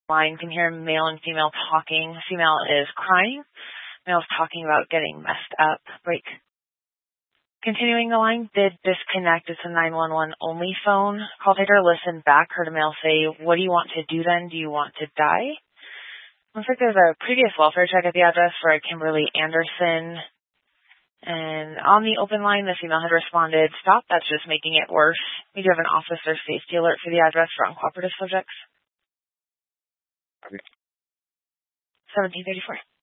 line. You can hear male and female talking. Female is crying. Male is talking about getting messed up. Break. Continuing the line, did disconnect. It's a 911 only phone. Call taker listened back, heard a male say, what do you want to do then? Do you want to die? Looks like there's a previous welfare check at the address for a Kimberly Anderson. And on the open line, the female had responded, stop, that's just making it worse. We do have an officer safety alert for the address for uncooperative subjects. 1734.